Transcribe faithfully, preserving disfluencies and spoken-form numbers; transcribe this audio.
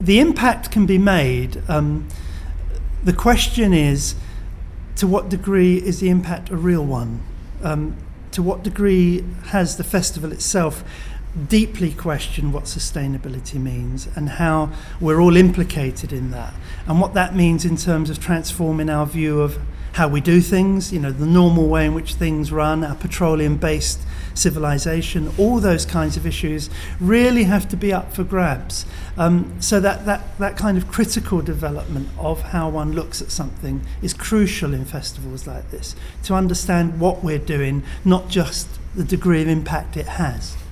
The impact can be made. Um, the question is, to what degree is the impact a real one? Um, to what degree has the festival itself deeply questioned what sustainability means and how we're all implicated in that, and what that means in terms of transforming our view of how we do things, you know, the normal way in which things run, our petroleum-based civilization, all those kinds of issues really have to be up for grabs. Um, so that, that, that kind of critical development of how one looks at something is crucial in festivals like this, to understand what we're doing, not just the degree of impact it has.